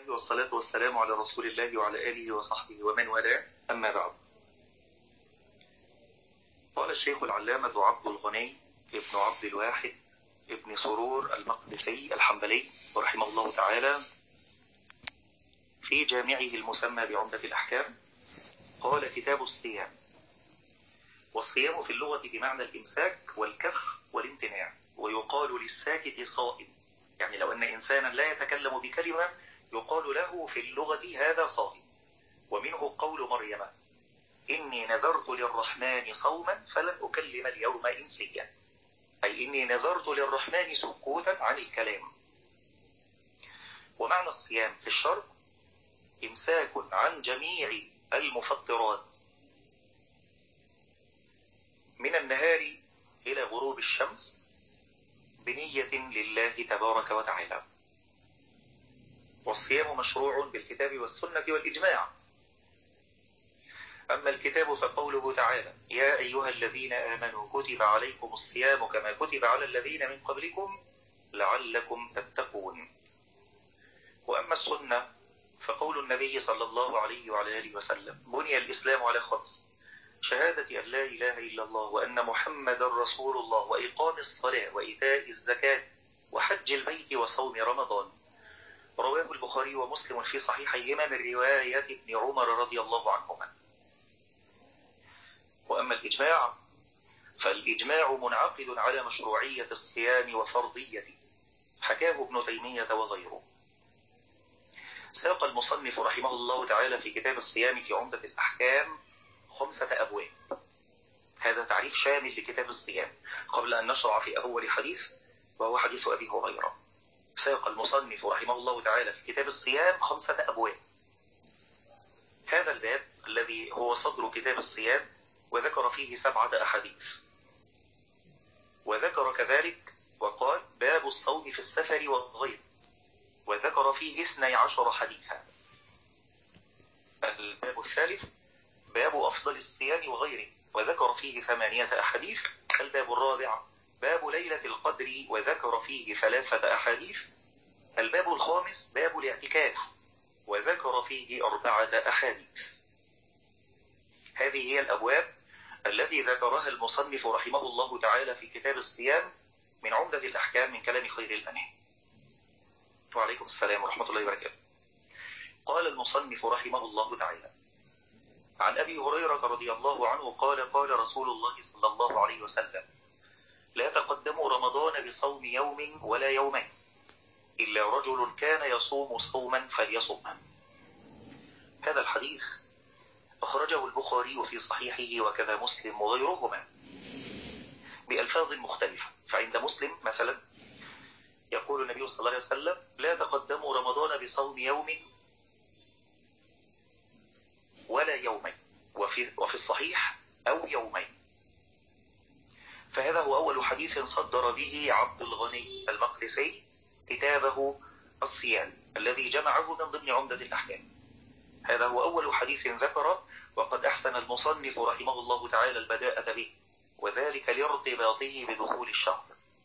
الله والصلاة والسلام على رسول الله وعلى آله وصحبه ومن والاه، أما بعد. قال الشيخ العلامة عبد الغني ابن عبد الواحد ابن سرور المقدسي الحنبلي رحمه الله تعالى في جامعه المسمى بعمدة الأحكام، قال: كتاب الصيام. والصيام في اللغة بمعنى الإمساك والكف والامتناع، ويقال للساكت صائم. يعني لو أن إنسانا لا يتكلم بكلمة يقال له في اللغة هذا صائم. ومنه قول مريم: إني نذرت للرحمن صوما فلن أكلم اليوم إنسيا، أي إني نذرت للرحمن سكوتا عن الكلام. ومعنى الصيام في الشرع إمساك عن جميع المفطرات من النهار إلى غروب الشمس بنية لله تبارك وتعالى. والصيام مشروع بالكتاب والسنة والإجماع. أما الكتاب فقوله تعالى: يا أيها الذين آمنوا كتب عليكم الصيام كما كتب على الذين من قبلكم لعلكم تتقون. وأما السنة فقول النبي صلى الله عليه وعلى آله وسلم: بني الإسلام على خمس: شهادة أن لا إله إلا الله وأن محمد رسول الله وإقام الصلاة وإيتاء الزكاة وحج البيت وصوم رمضان. رواه البخاري ومسلم في صحيحيهما من رواية ابن عمر رضي الله عنهما. وأما الإجماع فالإجماع منعقد على مشروعية الصيام وفرضيته، حكاه ابن تيمية وغيره. ساق المصنف رحمه الله تعالى في كتاب الصيام في عمدة الأحكام 5 أبواب. هذا تعريف شامل لكتاب الصيام قبل أن نشرع في أول حديث، وهو حديث أبي هريرة. ساق المصنف رحمه الله تعالى في كتاب الصيام 5 أبواب. هذا الباب الذي هو صدر كتاب الصيام وذكر فيه 7 أحاديث، وذكر كذلك وقال: باب الصوم في السفر والغيظ، وذكر فيه 12 حديثا. الباب الثالث باب أفضل الصيام وغيره، وذكر فيه 8 أحاديث. الباب الرابع باب ليلة القدر، وذكر فيه 3 أحاديث. الباب الخامس باب الاعتكاف، وذكر فيه 4 أحاديث. هذه هي الأبواب التي ذكرها المصنف رحمه الله تعالى في كتاب الصيام من عمدة الأحكام من كلام خير الأنام. وعليكم السلام ورحمة الله وبركاته. قال المصنف رحمه الله تعالى: عن أبي هريرة رضي الله عنه قال: قال رسول الله صلى الله عليه وسلم: لا تقدموا رمضان بصوم يوم ولا يومين إلا رجل كان يصوم صوما فليصمه. هذا الحديث أخرجه البخاري في صحيحه وكذا مسلم وغيرهما بألفاظ مختلفة. فعند مسلم مثلا يقول النبي صلى الله عليه وسلم: لا تقدموا رمضان بصوم يوم ولا يومين، وفي الصحيح أو يومين. فهذا هو أول حديث صدر به عبد الغني المقدسي كتابه الصيام الذي جمعه من ضمن عمدة الأحكام. هذا هو أول حديث ذكر، وقد أحسن المصنف رحمه الله تعالى البداءة به، وذلك لارتباطه بدخول الشهر.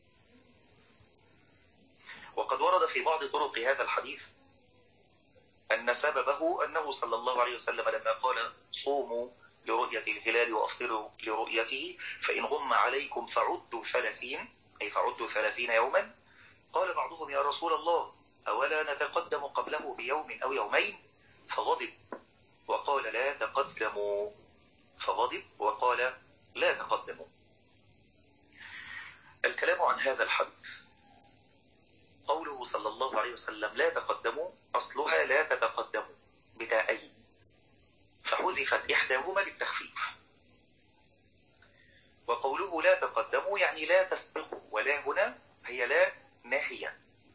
وقد ورد في بعض طرق هذا الحديث أن سببه أنه صلى الله عليه وسلم لما قال: صوموا لرؤية الهلال وأفطروا لرؤيته فإن غم عليكم فعدوا 30، أي فعدوا 30 يوما. قال بعضهم: يا رسول الله، أولا نتقدم قبله بيوم أو يومين؟ فغضب وقال: لا تقدموا. فغضب وقال: لا تقدموا. الكلام عن هذا الحديث، قوله صلى الله عليه وسلم لا تقدموا، أصلها لا تتقدموا بتاءين، فحذفت إحداهما للتخفيف. وقوله لا تقدموا يعني لا تسبقوا، ولا هنا هي لا ناهية.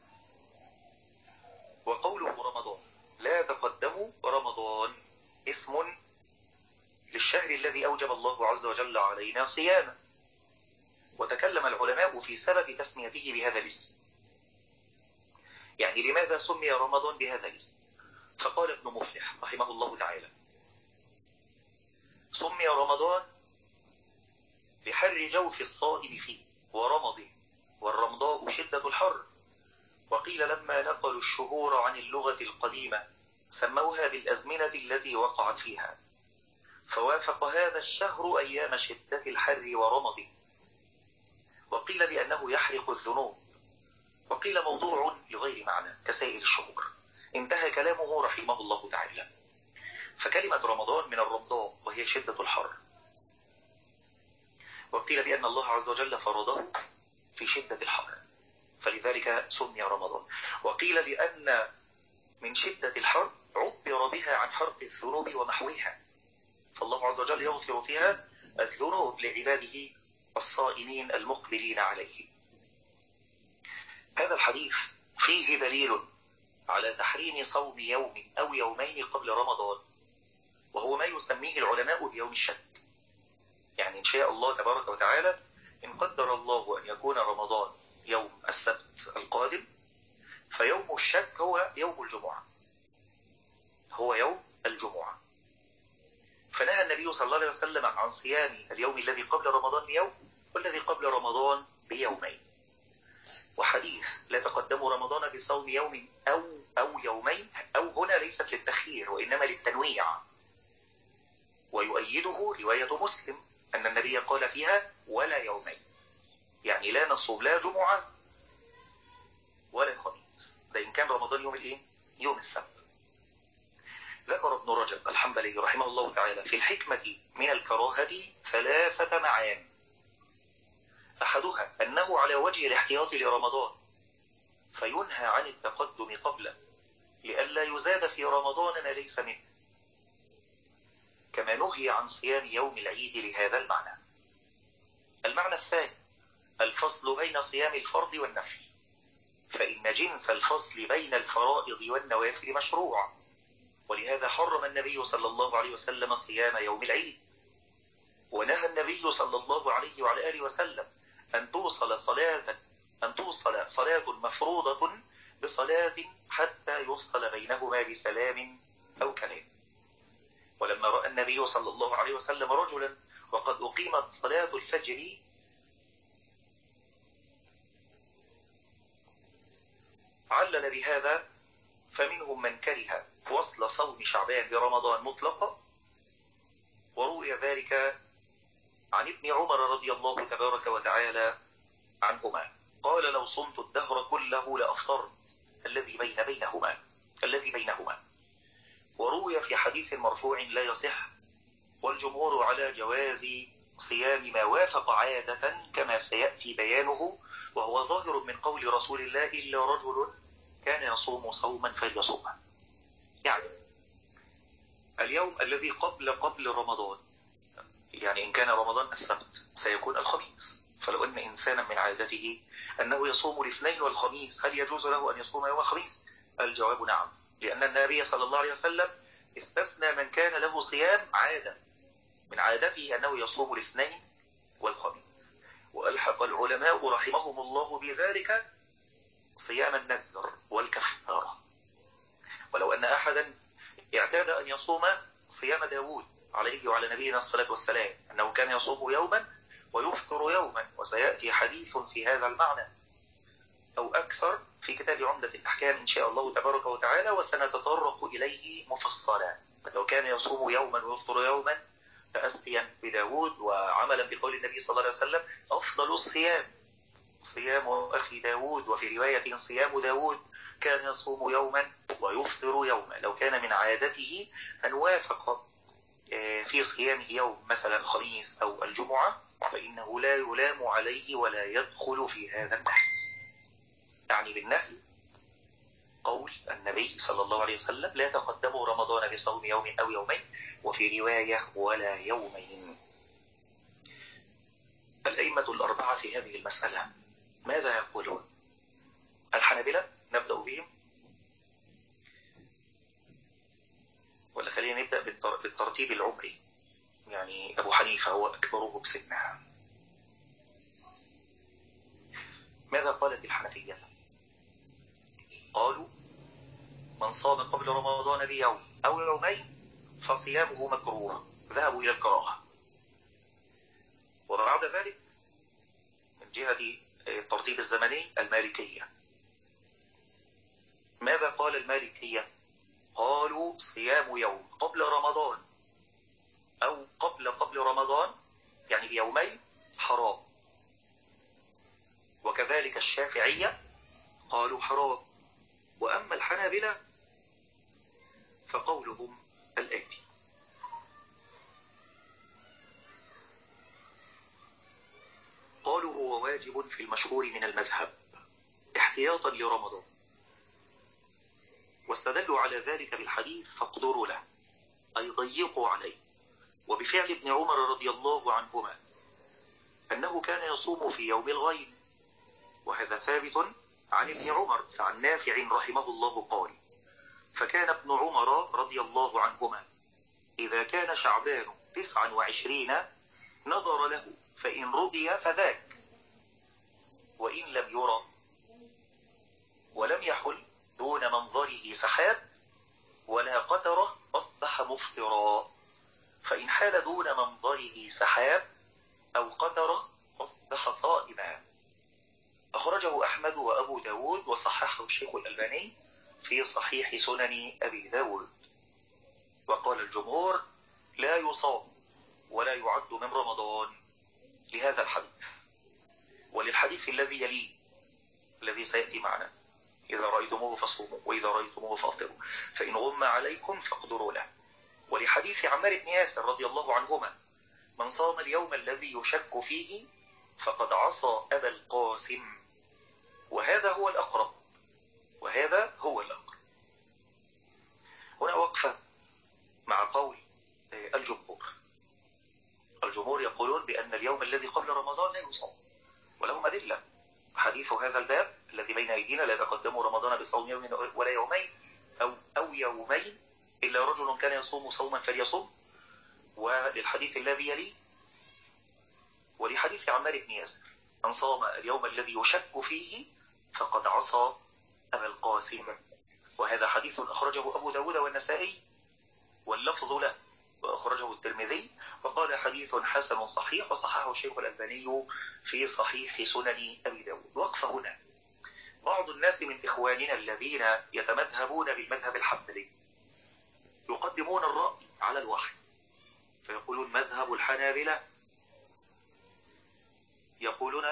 وقوله رمضان لا تقدموا، رمضان اسم للشهر الذي أوجب الله عز وجل علينا صيامه. وتكلم العلماء في سبب تسميته بهذا الاسم، يعني لماذا سمي رمضان بهذا الاسم؟ فقال ابن مفلح رحمه الله تعالى: سمي رمضان لحر جوف الصائم فيه ورمضه، والرمضاء شدة الحر، وقيل لما نقلوا الشهور عن اللغة القديمة سموها بالأزمنة التي وقعت فيها، فوافق هذا الشهر أيام شدة الحر ورمضه. وقيل لأنه يحرق الذنوب، وقيل موضوع لغير معنى كسائر الشهور. انتهى كلامه رحمه الله تعالى. فكلمة رمضان من الرمضاء وهي شدة الحر، وقيل بأن الله عز وجل فرضه في شدة الحر فلذلك سمي رمضان. وقيل لأن من شدة الحر عبر بها عن حرق الذنوب ومحوها، فالله عز وجل يغفر فيها الذنوب لعباده الصائمين المقبلين عليه. هذا الحديث فيه دليل على تحريم صوم يوم أو يومين قبل رمضان، وهو ما يسميه العلماء بيوم الشك. يعني إن شاء الله تبارك وتعالى إن قدر الله أن يكون رمضان يوم السبت القادم، فيوم الشك هو يوم الجمعة، هو يوم الجمعة. فنهى النبي صلى الله عليه وسلم عن صيام اليوم الذي قبل رمضان بيوم والذي قبل رمضان بيومين. وحديث لا تقدموا رمضان بصوم يوم أو يومين، أو هنا ليست للتخيير وإنما للتنويع، ويؤيده رواية مسلم أن النبي قال فيها ولا يومين، يعني لا نصوم لا جمعة ولا خميس، ده إن كان رمضان يوم الإيه؟ يوم السبت. ذكر ابن رجب الحنبلي رحمه الله تعالى في الحكمة من الكراهة 3 معاني. أحدها أنه على وجه الاحتياط لرمضان، فينهى عن التقدم قبله لئلا يزاد في رمضان ما ليس منه، كما نهي عن صيام يوم العيد لهذا المعنى. المعنى الثاني الفصل بين صيام الفرض والنفل، فإن جنس الفصل بين الفرائض والنوافل مشروع، ولهذا حرم النبي صلى الله عليه وسلم صيام يوم العيد. ونهى النبي صلى الله عليه وعلى آله وسلم أن توصل صلاة مفروضة بصلاة حتى يفصل بينهما بسلام أو كلام. ولما رأى النبي صلى الله عليه وسلم رجلا وقد أقيمت صلاة الفجر علل بهذا، فمنهم من كره وصل صوم شعبان برمضان مطلقا، وروي ذلك عن ابن عمر رضي الله تبارك وتعالى عنهما قال لو صمت الدهر كله لأفطرت الذي بينهما. وروي في حديث مرفوع لا يصح، والجمهور على جواز صيام ما وافق عادة كما سيأتي بيانه، وهو ظاهر من قول رسول الله إلا رجل كان يصوم صوما فليصومه. يعني اليوم الذي قبل رمضان، يعني إن كان رمضان السبت سيكون الخميس، فلو أن إنسانا من عادته أنه يصوم الاثنين والخميس، هل يجوز له أن يصوم يوم الخميس؟ الجواب نعم، لأن النبي صلى الله عليه وسلم استثنى من كان له صيام عادة من عادته أنه يصوم الاثنين والخميس، وألحق العلماء رحمهم الله بذلك صيام النذر والكفارة. ولو أن أحدا اعتاد أن يصوم صيام داود عليه وعلى نبينا الصلاة والسلام أنه كان يصوم يوما ويفطر يوما، وسيأتي حديث في هذا المعنى أو أكثر في كتاب عمدة الأحكام إن شاء الله تبارك وتعالى، وسنتطرق إليه مفصلا. لو كان يصوم يوما ويفطر يوما تأسيا بداود وعملا بقول النبي صلى الله عليه وسلم أفضل الصيام صيام أخي داود، وفي رواية صيام داود كان يصوم يوما ويفطر يوما. لو كان من عادته أن وافق في صيامه يوم مثلا الخميس أو الجمعة فإنه لا يلام عليه ولا يدخل في هذا النهي. يعني بالنهي قول النبي صلى الله عليه وسلم لا تقدموا رمضان بصوم يوم أو يومين، وفي رواية ولا يومين. الأئمة الأربعة في هذه المسألة ماذا يقولون؟ الحنابلة نبدأ بهم، ولا خلينا نبدأ بالترتيب العمري؟ يعني أبو حنيفة هو أكبره بسنها. ماذا قالت الحنفية؟ قالوا من صام قبل رمضان بيوم أو يومين فصيامه مكروه، ذهبوا إلى الكراهة. وبعد ذلك من جهة الترتيب الزمني المالكية ماذا قال المالكية؟ قالوا صيام يوم قبل رمضان أو قبل رمضان، يعني بيومين، حرام. وكذلك الشافعية قالوا حرام. وأما الحنابلة فقولهم الآتي: قالوا هو واجب في المشهور من المذهب احتياطا لرمضان، واستدلوا على ذلك بالحديث فاقدروا له، أي ضيقوا عليه، وبفعل ابن عمر رضي الله عنهما أنه كان يصوم في يوم الغيم، وهذا ثابت عن ابن عمر. فعن نافع رحمه الله قال: فكان ابن عمر رضي الله عنهما إذا كان شعبان 29 نظر له، فإن رؤي فذاك، وإن لم يرى ولم يحل دون منظره سحاب ولا قترة أصبح مفطرا، فإن حال دون منظره سحاب أو قترة أصبح صائما. أخرجه أحمد وأبو داود وصححه الشيخ الألباني في صحيح سنن أبي داود. وقال الجمهور: لا يصام ولا يعد من رمضان لهذا الحديث وللحديث الذي يليه الذي سيأتي معنا: إذا رأيتموه فصوموا وإذا رأيتموه فأفطروا فإن غم عليكم فاقدروا له، ولحديث عمار بن ياسر رضي الله عنهما: من صام اليوم الذي يشك فيه فقد عصى أبا القاسم. وهذا هو الأقرب، وهذا هو الأقرب. هنا وقفة مع قول الجمهور. الجمهور يقولون بأن اليوم الذي قبل رمضان لا يصام، ولهم أدلة. حديث هذا الباب الذي بين أيدينا: لا تقدموا رمضان بصوم يوم ولا يومين أو يومين إلا رجل كان يصوم صوما فليصوم. وللحديث الذي يليه ولحديث عمار بن ياسر: من صام اليوم الذي يشك فيه فقد عصى أبا القاسم. وهذا حديث أخرجه أبو داود والنسائي واللفظ له، وأخرجه الترمذي وقال حديث حسن صحيح، وصححه الشيخ الألباني في صحيح سنن أبي داود. وقف هنا: بعض الناس من إخواننا الذين يتمذهبون بالمذهب الحنبلي يقدمون الرأي على الوحي، فيقولون مذهب الحنابلة يقولون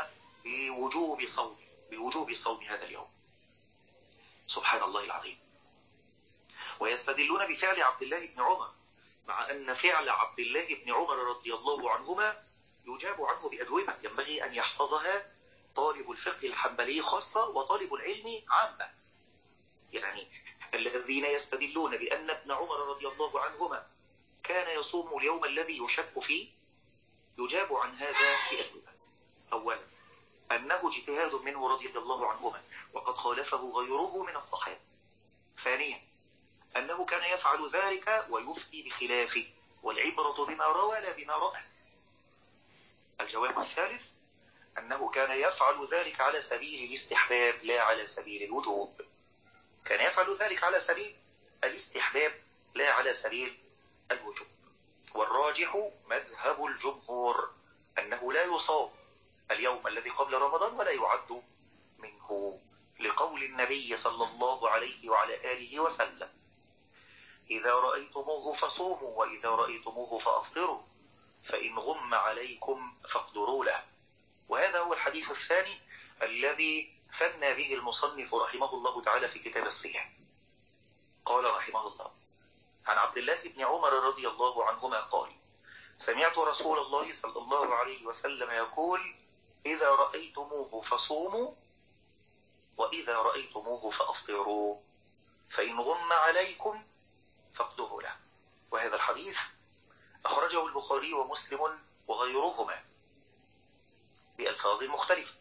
بوجوب صوم هذا اليوم. سبحان الله العظيم. ويستدلون بفعل عبد الله بن عمر، مع أن فعل عبد الله بن عمر رضي الله عنهما يجاب عنه بأجوبة ينبغي أن يحفظها طالب الفقه الحنبلي خاصة وطالب العلم عامة. يعني الذين يستدلون بأن ابن عمر رضي الله عنهما كان يصوم اليوم الذي يشك فيه يجاب عن هذا بأجوبة. أولا: أنه اجتهاد منه رضي الله عنهما وقد خالفه غيره من الصحابة. ثانيا: أنه كان يفعل ذلك ويفتي بخلافه، والعبرة بما روى لا بما رأى. الجواب الثالث: أنه كان يفعل ذلك على سبيل الاستحباب لا على سبيل الوجوب. كان يفعل ذلك على سبيل الاستحباب لا على سبيل الوجوب. والراجح مذهب الجمهور أنه لا يصام اليوم الذي قبل رمضان ولا يعد منه، لقول النبي صلى الله عليه وعلى آله وسلم: إذا رأيتموه فصوموا وإذا رأيتموه فأفطروا فإن غم عليكم فاقدروا له. وهذا هو الحديث الثاني الذي ثنى به المصنف رحمه الله تعالى في كتاب الصيام. قال رحمه الله: عن عبد الله بن عمر رضي الله عنهما قال: سمعت رسول الله صلى الله عليه وسلم يقول: إذا رأيتموه فصوموا وإذا رأيتموه فأفطروا فإن غم عليكم فاقدروا له. وهذا الحديث أخرجه البخاري ومسلم وغيرهما بألفاظ مختلفة.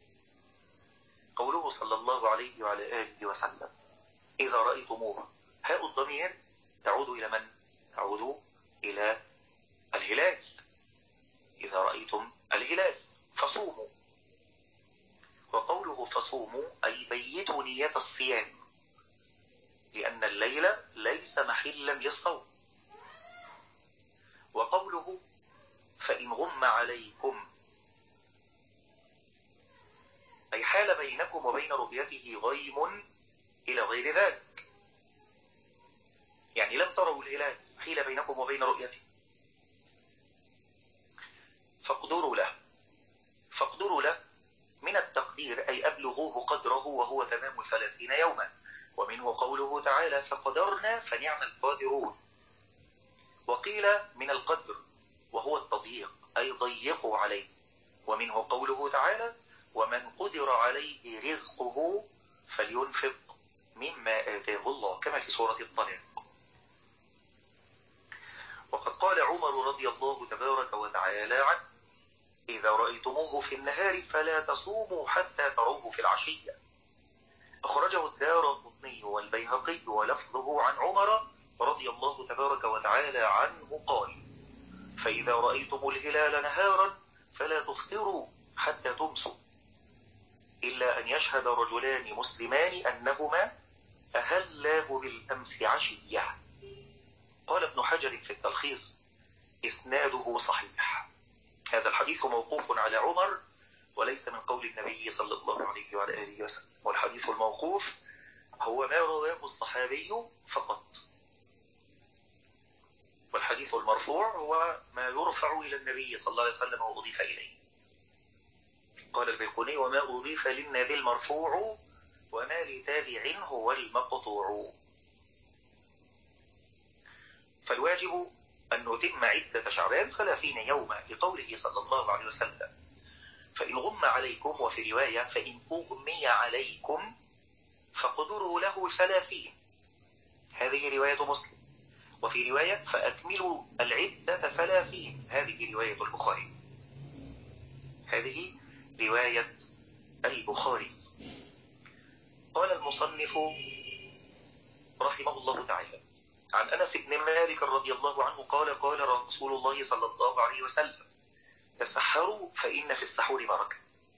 قوله صلى الله عليه وعلى آله وسلم: إذا رأيتموه، هاء الضمير تعود إلى من؟ تعود إلى الهلال. إذا رأيتم الهلال فصوموا. وقوله فصوموا أي بيتوا نية الصيام، لأن الليل ليس محلا للصوم. وقوله فإن غم عليكم أي حال بينكم وبين رؤيته غيم إلى غير ذلك. يعني لم تروا الهلال حيل بينكم وبين رؤيته، فاقدروا له من التقدير أي أبلغوه قدره وهو تمام 30 يوما. ومنه قوله تعالى فقدرنا فنعم القادرون. وقيل من القدر وهو التضييق أي ضيقوا عليه. ومنه قوله تعالى ومن قدر عليه رزقه فلينفق مما آتاه الله كما في سورة الطلاق. وقد قال عمر رضي الله تبارك وتعالى عنه إذا رأيتموه في النهار فلا تصوموا حتى تروه في العشية. أخرجه الدارقطني والبيهقي ولفظه عن عمر رضي الله تبارك وتعالى عنه قال فإذا رأيتم الهلال نهارا فلا تفطروا حتى تمسوا إلا أن يشهد رجلان مسلمان أنهما أهلاه بالأمس عشية. قال ابن حجر في التلخيص إسناده صحيح. هذا الحديث موقوف على عمر وليس من قول النبي صلى الله عليه وعلى آله وسلم، والحديث الموقوف هو ما رواه الصحابي فقط، والحديث المرفوع هو ما يرفع إلى النبي صلى الله عليه وسلم وأضيف إليه. قال البيقوني وما أضيف للنبي المرفوع وما لتابع هو المقطوع. فالواجب أن نتم عدة شعبان 30 يوما لقوله صلى الله عليه وسلم فإن غم عليكم، وفي رواية فإن أغمي عليكم فقدروا له 30. هذه رواية مسلم. وفي رواية فأكملوا العدة 30. هذه رواية البخاري. هذه رواية البخاري. قال المصنف رحمه الله تعالى عن أنس بن مالك رضي الله عنه قال قال رسول الله صلى الله عليه وسلم تسحروا فإن في السحور بركة.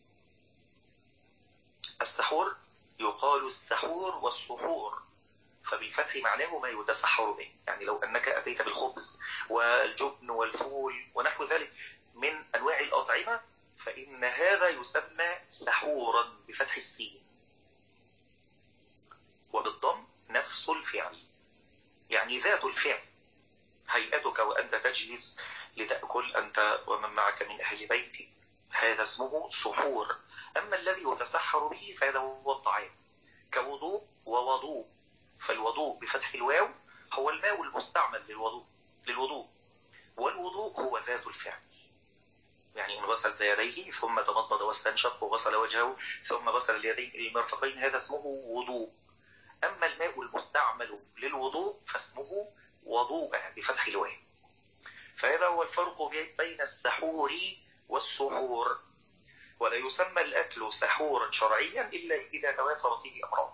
السحور يقال السحور والسحور، فبالفتح معناه ما يتسحر به، يعني لو أنك أتيت بالخبز والجبن والفول ونحو ذلك من أنواع الأطعمة فإن هذا يسمى سحورا بفتح السين، وبالضم نفس الفعل يعني ذات الفعل، هيئتك وأنت تجلس لتأكل أنت ومن معك من أهل بيتك، هذا اسمه سحور. أما الذي يتسحر به فهذا هو الطعام كوضوء ووضوء. فالوضوء بفتح الواو هو الماء المستعمل للوضوء، والوضوء هو ذات الفعل، يعني إن غسل يديه ثم تمضمض واستنشق وغسل وجهه ثم غسل اليدين إلى المرفقين هذا اسمه وضوء. أما الماء المستعمل للوضوء فاسمه وضوء بفتح الواو. فهذا هو الفرق بين السحور والسحور. ولا يسمى الأكل سحورا شرعيا إلا إذا توافر فيه أمران.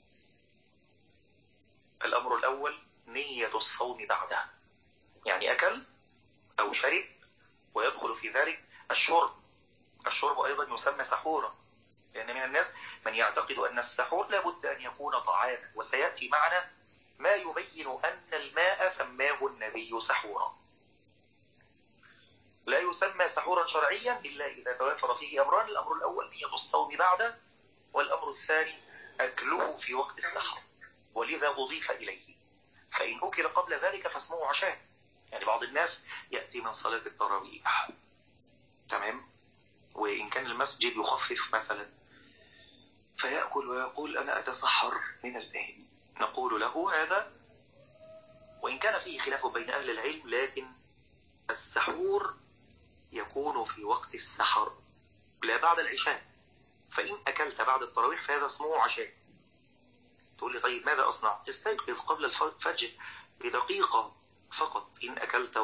الأمر الأول نية الصوم بعدها، يعني أكل أو شرب ويدخل في ذلك الشرب أيضا يسمى سحورا، لأن من الناس من يعتقد أن السحور لابد أن يكون طعاما، وسيأتي معنا ما يبين أن الماء سماه النبي سحورا. لا يسمى سحورا شرعيا إلا إذا توافر فيه أمران. الأمر الأول نية الصوم بعده، والأمر الثاني أكله في وقت السحر، ولذا أضيف إليه. فإن أكل قبل ذلك فاسمه عشاء. يعني بعض الناس يأتي من صلاة التراويح تمام، وإن كان المسجد يخفف مثلا فيأكل ويقول أنا أتسحر من الآن، نقول له هذا وإن كان فيه خلاف بين أهل العلم، لكن السحور يكون في وقت السحر لا بعد العشاء. فإن أكلت بعد التراويح فهذا اسمه عشاء. تقول لي طيب ماذا أصنع؟ استيقظ قبل الفجر بدقيقة فقط. إن أكلت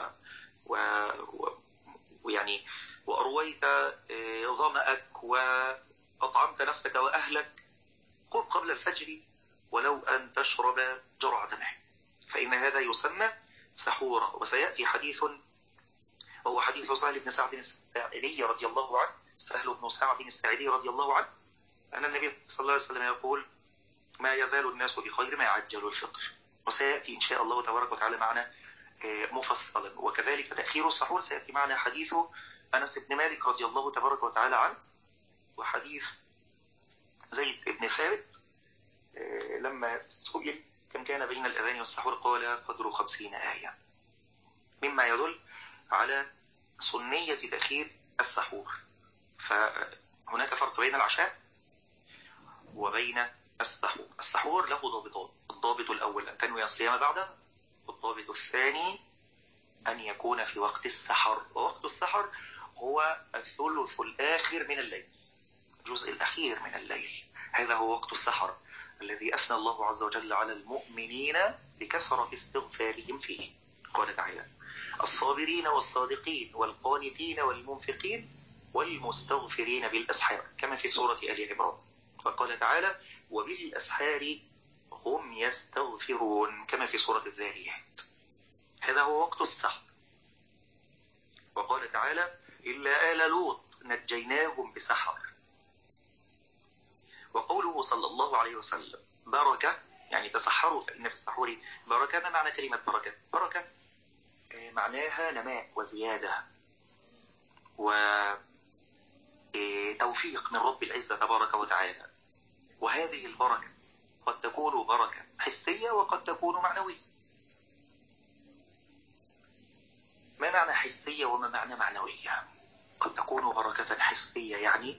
ويعني وأرويت ظمأك وأطعمت نفسك وأهلك قم قبل الفجر ولو أن تشرب جرعة ماء، فإن هذا يسمى سحورا. وسيأتي حديث وهو حديث سهل بن سعد الساعدي رضي الله عنه، سهل بن سعد الساعدي رضي الله عنه، أن النبي صلى الله عليه وسلم يقول ما يزال الناس بخير ما عجلوا الفطر. وسيأتي إن شاء الله تبارك وتعالى معنا مفصلا. وكذلك تأخير السحور سيأتي معنا حديث أنس بن مالك رضي الله تبارك وتعالى عنه، وحديث زيد بن ثابت لما سئل كم كان بين الأذان والسحور قال قدر 50 آية، مما يدل على سنية تأخير السحور. فهناك فرق بين العشاء وبين السحور. السحور له ضابطان: الضابط الأول أن تنوي الصيام بعده، والضابط الثاني أن يكون في وقت السحر. ووقت السحر هو الثلث الآخر من الليل، الجزء الأخير من الليل، هذا هو وقت السحر الذي أثنى الله عز وجل على المؤمنين بكثرة استغفارهم فيه. قال تعالى: الصابرين والصادقين والقانتين والمنفقين والمستغفرين بالأسحار، كما في سورة آل عمران. وقال تعالى: وبالأسحار هم يستغفرون، كما في سورة الذاريات. هذا هو وقت السحر. وقال تعالى: إلا آل لوط نجيناهم بسحر. وقوله صلى الله عليه وسلم: بركة، يعني تسحروا فإن في السحور بركة. ما معنى كلمة بركة؟ بركة معناها نماء وزيادة وتوفيق من رب العزة تبارك وتعالى. وهذه البركة قد تكون بركة حسية وقد تكون معنوية. ما معنى حسية وما معنى معنوية؟ قد تكون بركة حسية، يعني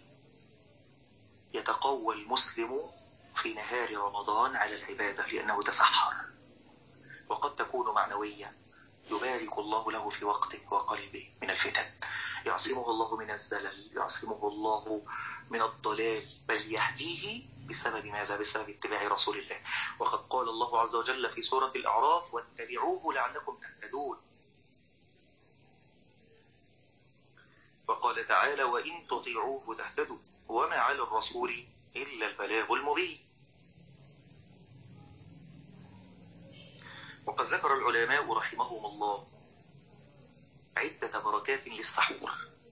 يتقوى المسلم في نهار رمضان على العبادة لأنه تسحر. وقد تكون معنوية: يبارك الله له في وقته وقلبه من الفتن، يعصمه الله من الزلل، يعصمه الله من الضلال، بل يهديه بسبب ماذا؟ بسبب اتباع رسول الله. وقد قال الله عز وجل في سورة الأعراف: واتبعوه لعلكم تهتدون. وقال تعالى: وإن تطيعوه تهتدوا وما على الرسول إلا البلاغ المبين. وقد ذكر العلماء رحمهم الله عدة بركات للسحور،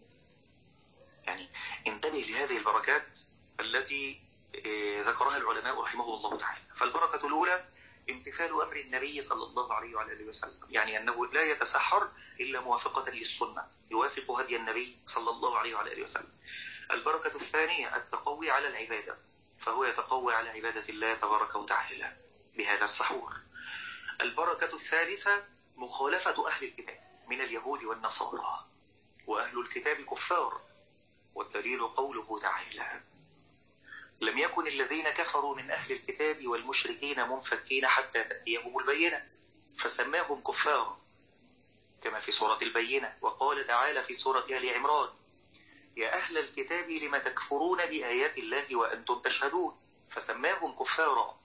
يعني انتبه لهذه البركات التي ذكرها العلماء رحمه الله تعالى. فالبركة الأولى امتثال أمر النبي صلى الله عليه وعلى وسلم، يعني أنه لا يتسحر إلا موافقة للسنة، يوافق هدي النبي صلى الله عليه وعلى وسلم. البركة الثانية التقوي على العبادة، فهو يتقوي على عبادة الله تبارك وتعالى بهذا السحور. البركة الثالثة مخالفة أهل الكتاب من اليهود والنصارى، وأهل الكتاب كفار، والدليل قوله تعالى: لم يكن الذين كفروا من أهل الكتاب والمشركين منفكين حتى تأتيهم البينة، فسماهم كفار، كما في سورة البينة. وقال تعالى في سورة آل عمران: يا أهل الكتاب لم تكفرون بآيات الله وأنتم تشهدون، فسماهم كفارا.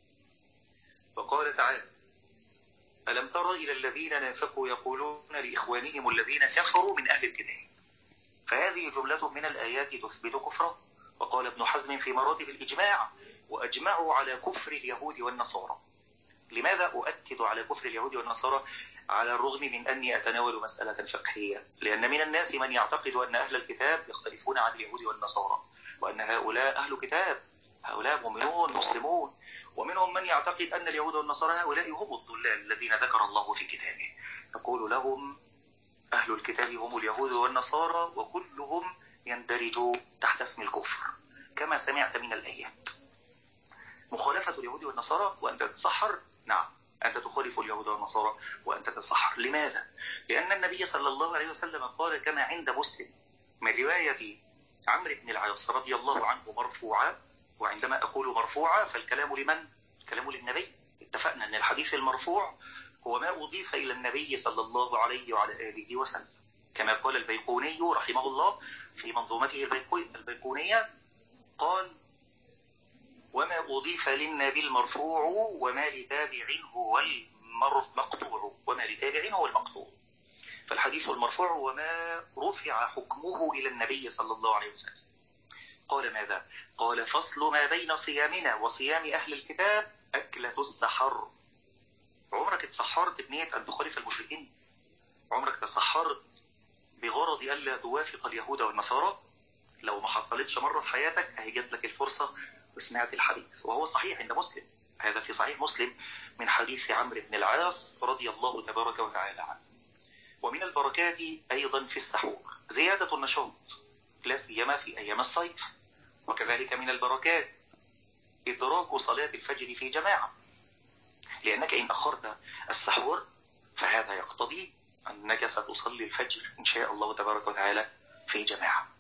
وقال تعالى: ألم تر إلى الذين نافقوا يقولون لإخوانهم الذين كفروا من أهل الكتاب. فهذه جملة من الآيات تثبت كفره. وقال ابن حزم في مراتب الإجماع: وأجمعوا على كفر اليهود والنصارى. لماذا أؤكد على كفر اليهود والنصارى على الرغم من أني أتناول مسألة فقهية؟ لأن من الناس من يعتقد أن أهل الكتاب يختلفون عن اليهود والنصارى، وأن هؤلاء أهل كتاب، هؤلاء مؤمنون مسلمون. ومنهم من يعتقد أن اليهود والنصارى هؤلاء هم الضلال الذين ذكر الله في كتابه. نقول لهم: أهل الكتاب هم اليهود والنصارى، وكلهم يندرج تحت اسم الكفر كما سمعت من الآيات. مخالفة اليهود والنصارى وأنت تتسحر، نعم، أنت تخالف اليهود والنصارى وأنت تتسحر. لماذا؟ لأن النبي صلى الله عليه وسلم قال كما عند مسلم من رواية عمرو بن العاص رضي الله عنه مرفوعا، وعندما أقول مرفوعا فالكلام لمن؟ الكلام للنبي. اتفقنا أن الحديث المرفوع هو ما أضيف إلى النبي صلى الله عليه وعلى آله وسلم، كما قال البيقوني رحمه الله في منظومته البيقونية، قال: وما أضيف للنبي المرفوع وما لتابع هو المقطوع، وما لتابع هو المقطوع. فالحديث المرفوع هو ما رفع حكمه إلى النبي صلى الله عليه وسلم. قال ماذا؟ قال: فصل ما بين صيامنا وصيام أهل الكتاب أكلة السحر. عمرك تسحرت بنية أن تخالف المشركين؟ عمرك تسحرت بغرض ألا توافق اليهود والنصارى؟ لو ما حصلتش مرة في حياتك هيجت لك الفرصة وسمعت الحديث، وهو صحيح عند مسلم. هذا في صحيح مسلم من حديث عمرو بن العاص رضي الله تبارك وتعالى عنه. ومن البركات أيضا في السحور زيادة النشاط، لا سيما في أيام الصيف. وكذلك من البركات إدراك صلاة الفجر في جماعة، لأنك إن أخرت السحور فهذا يقتضي أنك ستصلي الفجر إن شاء الله تبارك وتعالى في جماعة.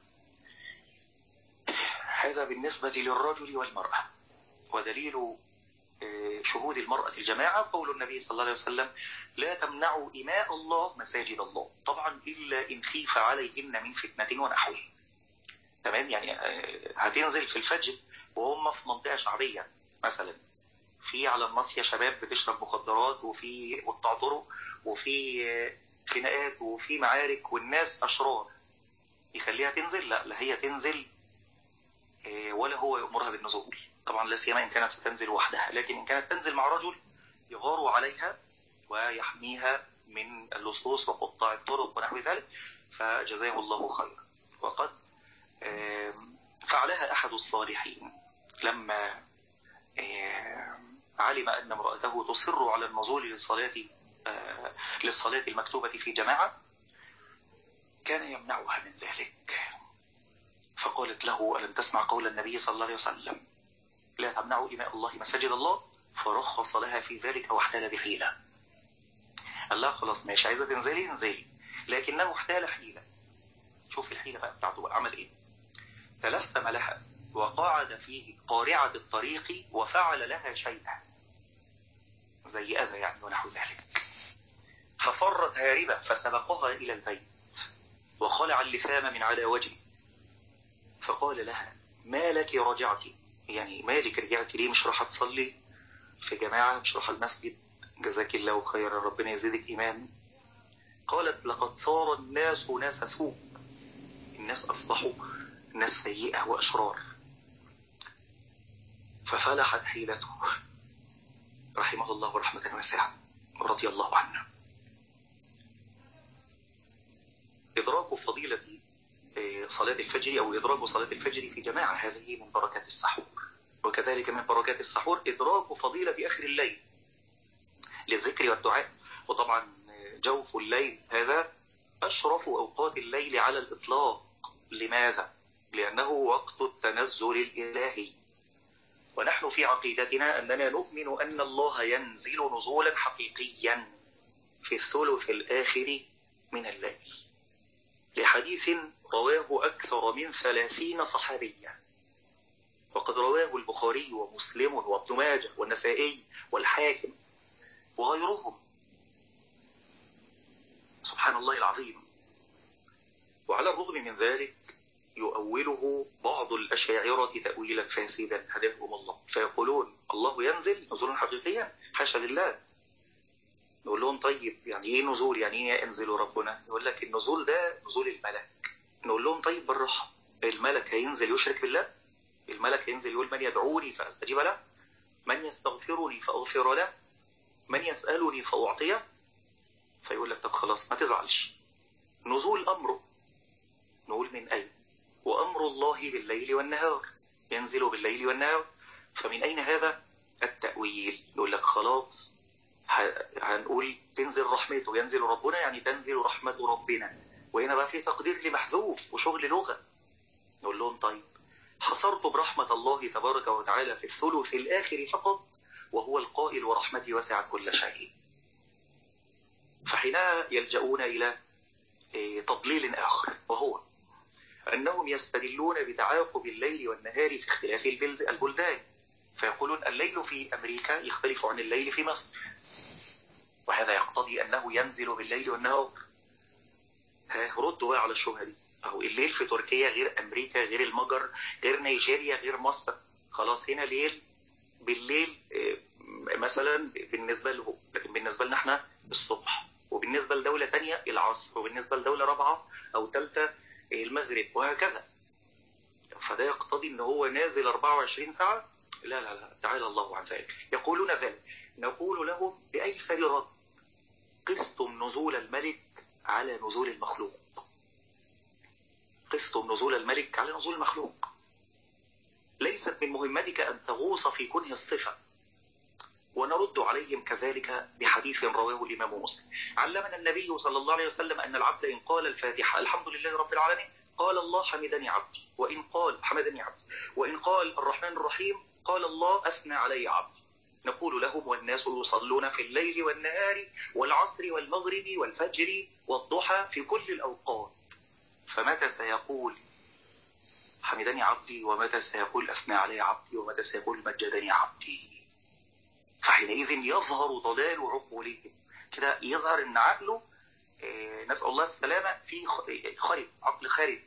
هذا بالنسبة للرجل والمرأة. ودليل شهود المرأة الجماعة قول النبي صلى الله عليه وسلم: لا تمنعوا إماء الله مساجد الله، طبعا إلا إن خيف عليهن من فتنة ونحوه. تمام، يعني هتنزل في الفجر وهم في منطقة شعبية مثلا، في على الناصية شباب بتشرب مخدرات وفي قطاع طرق وفي خناقات وفي معارك والناس أشرار، يخليها تنزل؟ لا هي تنزل ولا هو يأمرها بالنزول، طبعا لا سيما إن كانت ستنزل وحدها، لكن إن كانت تنزل مع رجل يغار عليها ويحميها من اللصوص وقطاع الطرق ونحو ذلك فجزاه الله خيرا. وقد فعلها أحد الصالحين لما علم أن امرأته تصر على النزول للصلاة المكتوبة في جماعة، كان يمنعها من ذلك، فقالت له: ألم تسمع قول النبي صلى الله عليه وسلم: لا تمنعوا إماء الله مساجد الله؟ فرخص لها في ذلك واحتال بحيلة. قال لها: خلاص ماشي، عايزة تنزلي انزلي، لكنه احتال حيلة. شوف الحيلة بقى بتاعته بقى عمل ايه: تلثم لها وقعد في قارعة الطريق وفعل لها شيئا زي أذى يعني ونحو ذلك، ففرت هاربة فسبقها إلى البيت وخلع اللثام من على وجهه، فقال لها: ما لك رجعتي؟ يعني مالك رجعتي ليه؟ مش راح تصلي في جماعة؟ مش راح المسجد؟ جزاك الله خيرا، ربنا يزيدك إيمان. قالت: لقد صار الناس ناس سوء، الناس أصبحوا ناس سيئة وأشرار. ففلحت حيلته رحمه الله رحمة واسعة رضي الله عنه. إدراك فضيلة صلاة الفجر أو إدراك صلاة الفجر في جماعة هذه من بركات السحور. وكذلك من بركات السحور إدراك فضيلة آخر الليل للذكر والدعاء. وطبعا جوف الليل هذا أشرف أوقات الليل على الإطلاق. لماذا؟ لأنه وقت التنزل الإلهي، ونحن في عقيدتنا أننا نؤمن أن الله ينزل نزولا حقيقيا في الثلث الآخر من الليل، لحديث رواه أكثر من 30 صحابيا، وقد رواه البخاري ومسلم وابن ماجه والنسائي والحاكم وغيرهم. سبحان الله العظيم. وعلى الرغم من ذلك يؤوله بعض الأشاعرة تأويلا فاسدا هداهم الله، فيقولون الله ينزل نزولا حقيقيا، حاشا لله. نقول لهم: طيب يعني ايه نزول؟ يعني ايه ينزل ربنا؟ يقول لك النزول ده نزول الملك. نقول لهم: طيب بالراحة، الملك هينزل يشرك بالله؟ الملك هينزل يقول: من يدعوني فأستجيب له، من يستغفرني فأغفر له، من يسألني فأعطيه؟ فيقول لك: طب خلاص ما تزعلش، نزول أمره. نقول: من أين؟ وأمر الله بالليل والنهار، ينزل بالليل والنهار، فمن أين هذا التأويل؟ يقول لك: خلاص هنقول تنزل رحمته، ينزل ربنا يعني تنزل رحمة ربنا، وهنا بقى في تقدير لمحذوف وشغل لغة. نقول لهم: طيب حصرت برحمة الله تبارك وتعالى في الثلث الآخر فقط، وهو القائل: ورحمتي وسعت كل شيء. فحينها يلجؤون إلى تضليل آخر، وهو أنهم يستدلون بتعاقب الليل والنهار في اختلاف البلدان، فيقولون الليل في أمريكا يختلف عن الليل في مصر، وهذا يقتضي أنه ينزل بالليل والنهار. ردوا بقى على الشبهة دي. أو الليل في تركيا غير أمريكا غير المجر غير نيجيريا غير مصر، خلاص هنا ليل بالليل مثلا بالنسبة له، لكن بالنسبة لنا احنا الصبح، وبالنسبة لدولة تانية العصر، وبالنسبة لدولة رابعة أو ثالثة المغرب، وهكذا. فده يقتضي ان هو نازل 24 ساعة؟ لا لا لا، تعالى الله عن ذلك. يقولون ذلك، نقول لهم بأيسر رد: قستم نزول الملك على نزول المخلوق، قستم نزول الملك على نزول المخلوق. ليست من مهمتك أن تغوص في كنه الصفة. ونرد عليهم كذلك بحديث رواه الإمام مسلم: علمنا النبي صلى الله عليه وسلم أن العبد إن قال الفاتحة الحمد لله رب العالمين قال الله حمدني عبدي، وإن قال حمدني عبدي، وإن قال الرحمن الرحيم قال الله أثنى علي عبدي. نقول لهم والناس يصلون في الليل والنهار والعصر والمغرب والفجر والضحى في كل الأوقات، فمتى سيقول حمدني عبدي، ومتى سيقول أثنى علي عبدي، ومتى سيقول مجدني عبدي؟ فحينئذ يظهر ضلال عقولهم، كده يظهر ان عقله نسأل الله السلامة في خرب، عقل خارب،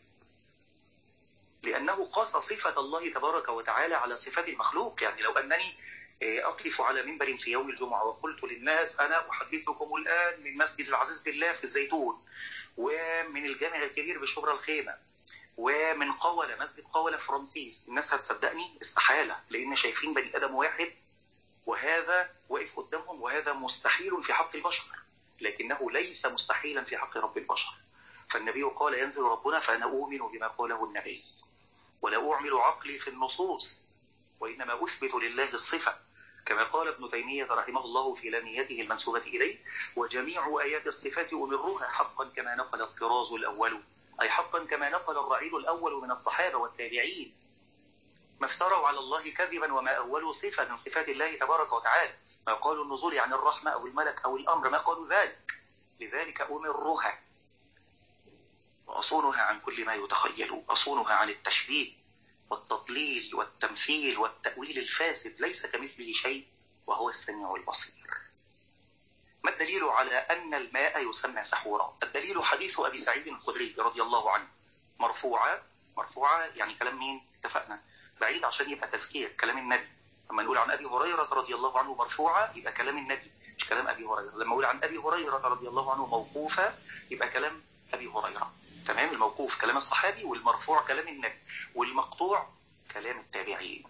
لأنه قاس صفة الله تبارك وتعالى على صفات المخلوق. يعني لو أنني أقف على منبر في يوم الجمعة وقلت للناس أنا أحدثكم الآن من مسجد العزيز بالله في الزيتون، ومن الجامع الكبير بشبرا الخيمة، ومن قولة مسجد قولة في رمسيس، الناس هتصدقني؟ استحالة، لأن شايفين بني آدم واحد وهذا واقف قدامهم، وهذا مستحيل في حق البشر، لكنه ليس مستحيلا في حق رب البشر. فالنبي قال ينزل ربنا، فأنا أؤمن بما قاله النبي ولا أعمل عقلي في النصوص، وإنما أثبت لله الصفة، كما قال ابن تيمية رحمه الله في لاميته المنسوبة إليه: وجميع آيات الصفات أمرها حقا كما نقل الطراز الأول، أي حقا كما نقل الرعيل الأول من الصحابة والتابعين، ما افتروا على الله كذبا وما أولوا صفة من صفات الله تبارك وتعالى، ما قالوا النزول عن الرحمة أو الملك أو الأمر، ما قالوا ذلك. لذلك أمرها وأصونها عن كل ما يتخيل، أصونها عن التشبيه والتضليل والتمثيل والتأويل الفاسد، ليس كمثله شيء وهو السميع البصير. ما الدليل على أن الماء يسمى سحورا؟ الدليل حديث أبي سعيد الخدري رضي الله عنه، مرفوعة يعني كلام مين؟ اتفقنا بعيد عشان يبقى تذكير كلام النبي. لما نقول عن أبي هريرة رضي الله عنه مرفوعة يبقى كلام النبي مش كلام أبي هريرة. لما نقول عن أبي هريرة رضي الله عنه موقوفة يبقى كلام أبي هريرة. تمام؟ الموقوف كلام الصحابي، والمرفوع كلام النبي، والمقطوع كلام التابعين.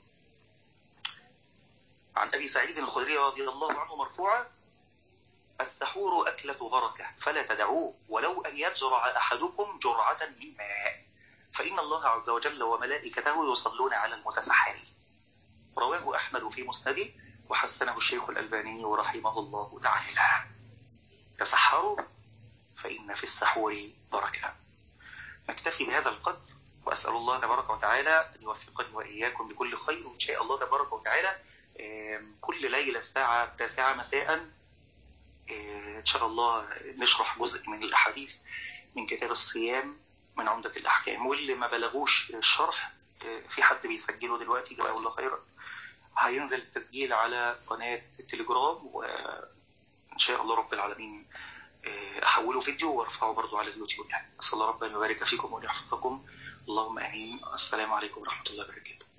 عن أبي سعيد الخدري رضي الله عنه مرفوعة: السحور أكلة بركة فلا تدعوه ولو أن يجرع أحدكم جرعة من ماء، فإن الله عز وجل وملائكته يصلون على المتسحرين. رواه أحمد في مسنده وحسنه الشيخ الألباني رحمه الله تعالى. تسحروا فإن في السحور بركة. نكتفي بهذا القدر، وأسأل الله تبارك وتعالى أن يوفقني وإياكم بكل خير، وإن شاء الله تبارك وتعالى كل ليلة الساعة 9 مساء إن شاء الله نشرح جزء من الأحاديث من كتاب الصيام من عمدة الأحكام. واللي ما بلغوش الشرح في حد بيسجله دلوقتي جزاه الله خيرا، هينزل التسجيل على قناة التليجرام، وإن شاء الله رب العالمين أحوله فيديو وارفعه برضو على اليوتيوب. يعني أسأل الله ربنا يبارك فيكم ويحفظكم، اللهم آمين. السلام عليكم ورحمة الله وبركاته.